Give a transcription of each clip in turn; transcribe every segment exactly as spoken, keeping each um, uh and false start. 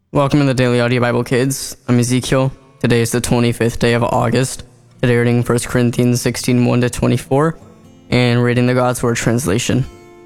Welcome to the Daily Audio Bible Kids. I'm Ezekiel. Today is the twenty-fifth day of August. Today reading First Corinthians sixteen, one to twenty-four, and reading the God's Word translation.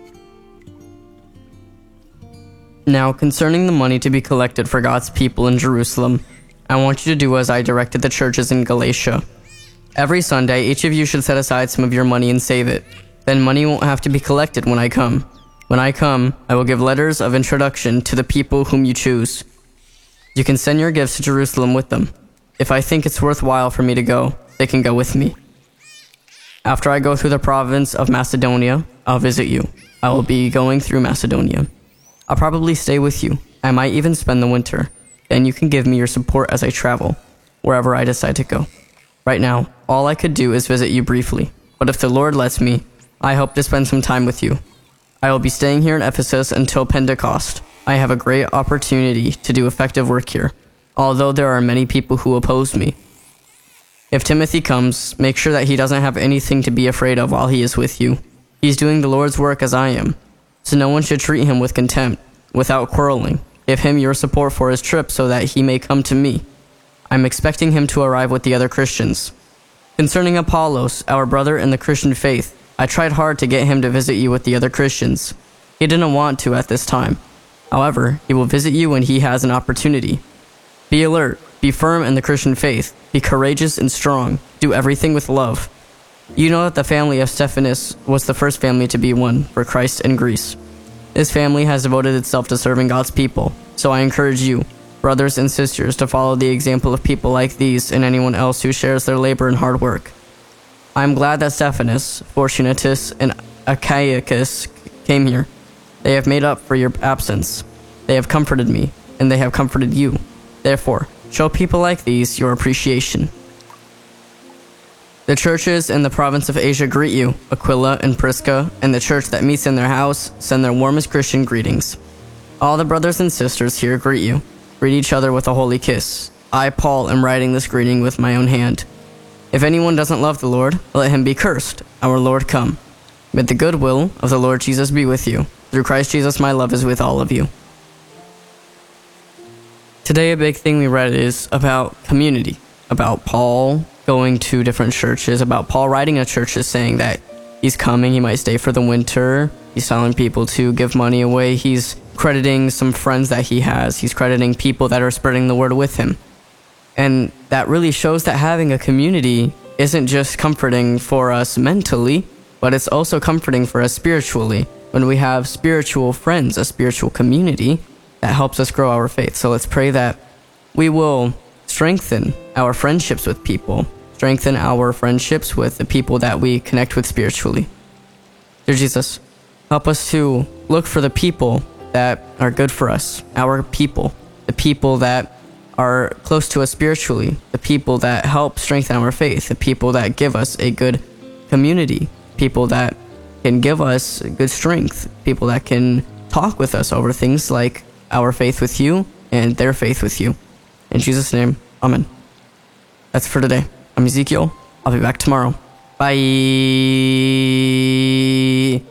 Now, concerning the money to be collected for God's people in Jerusalem, I want you to do as I directed the churches in Galatia. Every Sunday, each of you should set aside some of your money and save it. Then money won't have to be collected when I come. When I come, I will give letters of introduction to the people whom you choose. You can send your gifts to Jerusalem with them. If I think it's worthwhile for me to go, they can go with me. After I go through the province of Macedonia, I'll visit you. I will be going through Macedonia. I'll probably stay with you. I might even spend the winter. Then you can give me your support as I travel, wherever I decide to go. Right now, all I could do is visit you briefly. But if the Lord lets me, I hope to spend some time with you. I will be staying here in Ephesus until Pentecost. I have a great opportunity to do effective work here, although there are many people who oppose me. If Timothy comes, make sure that he doesn't have anything to be afraid of while he is with you. He's doing the Lord's work as I am, so no one should treat him with contempt, without quarreling. Give him your support for his trip so that he may come to me. I'm expecting him to arrive with the other Christians. Concerning Apollos, our brother in the Christian faith, I tried hard to get him to visit you with the other Christians. He didn't want to at this time. However, he will visit you when he has an opportunity. Be alert, be firm in the Christian faith, be courageous and strong, do everything with love. You know that the family of Stephanas was the first family to be won for Christ in Greece. This family has devoted itself to serving God's people, so I encourage you, brothers and sisters, to follow the example of people like these and anyone else who shares their labor and hard work. I am glad that Stephanas, Fortunatus, and Achaicus came here. They have made up for your absence. They have comforted me, and they have comforted you. Therefore, show people like these your appreciation. The churches in the province of Asia greet you. Aquila and Prisca, and the church that meets in their house, send their warmest Christian greetings. All the brothers and sisters here greet you. Greet each other with a holy kiss. I, Paul, am writing this greeting with my own hand. If anyone doesn't love the Lord, let him be cursed. Our Lord come. May the good will of the Lord Jesus be with you. Through Christ Jesus, my love is with all of you. Today, a big thing we read is about community, about Paul going to different churches, about Paul writing to churches saying that he's coming, he might stay for the winter. He's telling people to give money away. He's crediting some friends that he has. He's crediting people that are spreading the word with him. And that really shows that having a community isn't just comforting for us mentally, but it's also comforting for us spiritually. When we have spiritual friends, a spiritual community, that helps us grow our faith. So let's pray that we will strengthen our friendships with people, strengthen our friendships with the people that we connect with spiritually. Dear Jesus, help us to look for the people that are good for us, our people, the people that are close to us spiritually, the people that help strengthen our faith, the people that give us a good community, people that can give us good strength, people that can talk with us over things like our faith with you and their faith with you. In Jesus' name, amen. That's for today. I'm Ezekiel. I'll be back tomorrow. Bye.